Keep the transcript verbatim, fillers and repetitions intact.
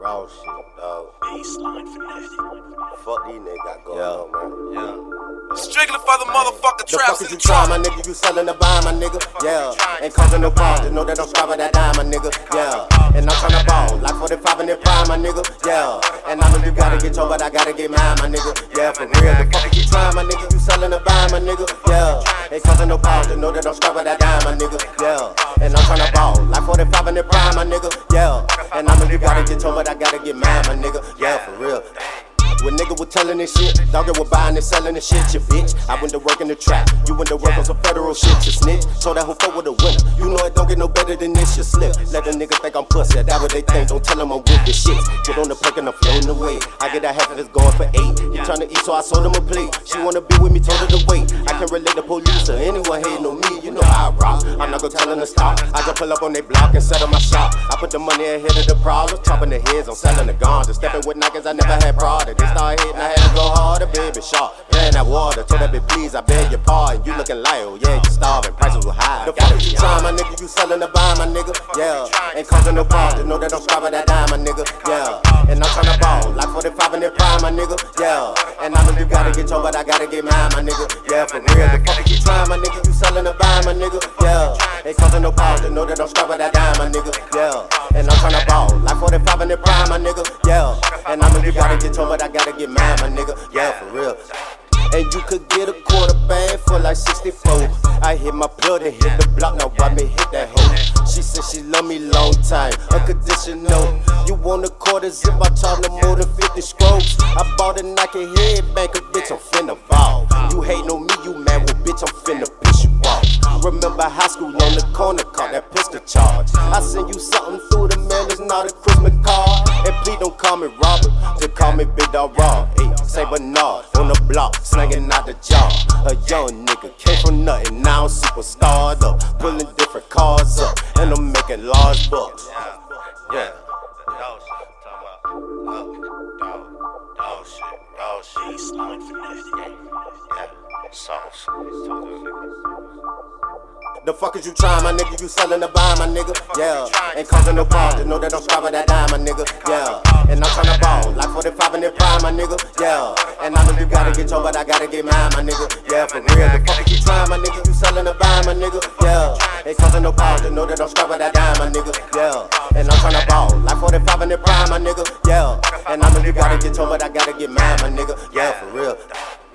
raw shit, dog. Fuck these niggas got going Yeah. on, man. Yeah. Strictly for the motherfucking The traps fuck is in you the trying, trap. my nigga? You selling the buy, my nigga? Yeah. Ain't causing no problems. Know that I'm scribing that dime, my nigga. Yeah. And I'm tryna ball like forty-five in the prime, my nigga. Yeah. And I know you gotta get your, but I gotta get mine, my nigga. Yeah, for real. The fuck is you trying, my nigga? You selling the buy, my nigga. Yeah. Ain't causing no problems. Know that I'm scribing that dime, my nigga. Yeah. And I'm tryna ball like forty-five in the prime, my nigga. Yeah. And I know you gotta get your, but I gotta get mine, my nigga. Yeah, for real. When nigga was telling this shit, dog was buying and selling this shit, you bitch. I went to work in the trap, you went to work on some federal shit, you snitch. So that who fuck with a winner, you know it don't get no better than this, you slip. Let a nigga think I'm pussy, that what they think, don't tell them I'm with the shit. Get on the plate and I'm floating away, I get that half of it's going for eight. He tryna eat so I sold him a plate, she wanna be with me, told her to wait. I can't relate to police or anyone hating on me, you know how I rock. I'm not gonna tell them to stop, I just pull up on they block and set up my shop. I put the money ahead of the problem, chopping the heads, I'm selling the guns. And stepping with knockers, I never had pride. They start hitting, I had to go harder, baby, sharp. Playing that water, told that bitch, please, I beg your pardon. You looking like, oh yeah, you starving, prices were high. The fuck is you trying, my nigga? You selling the buy, my nigga? Yeah. Ain't causing no problems, know that I'm scribing that dime, my nigga. Yeah. And I'm tryna ball like forty-five in the prime, my nigga. Yeah. And I know you gotta get your, but I gotta get mine, my nigga. Yeah, for real. The fuck is you trying, my nigga? You selling the buy, my nigga. Yeah. Ain't causing no problems, know that I'm scribing that dime, my nigga. Yeah. And I'm tryna ball like forty-five in the prime, my nigga. Yeah. And I know you gotta get your, but I gotta get mine, my nigga. Yeah, for real. And you could get a quarter bag for like sixty-four. I hit my plug and hit the block, now why me hit that hoe? She said she love me long time, unconditional. You want a quarter zip, I charge no more than fifty scrolls. I bought a Nike headband, cause bitch I'm finna ball. You hatin' on me, you mad, well bitch I'm finna piss you off. Remember high school on the corner, caught that pistol charge. I send you something through the mail, it's not a Christmas card. And please don't call me Robert, just call me Big Dog Raw. Hey, Saint Bernard on the block, slanging out the jaw. A young nigga came from nothing, now I'm super starred up, pulling different cars up, and I'm making large bucks. Yeah. Dog shit, talking about dog, dog, dog shit, dog shit. He's slowing for this, yeah, yeah. Sauce. The fuck is you trying, my nigga? You selling the buy, my nigga. Yeah. Ain't causing no problems, know that I'm scribing that dime, my nigga. Yeah. And I'm tryna ball like forty-five in the prime, my nigga. Yeah. And I know you gotta get your, but I gotta get mine, my nigga. Yeah, for real. The fuck is you trying, my nigga? You selling the buy, my nigga. Yeah. Ain't causing no problems, know that I'm scribing that dime, my nigga. Yeah. And I'm tryna ball like forty-five in the prime, my nigga. Yeah. And I know you gotta get your, but I gotta get mine, my nigga. Yeah, for real.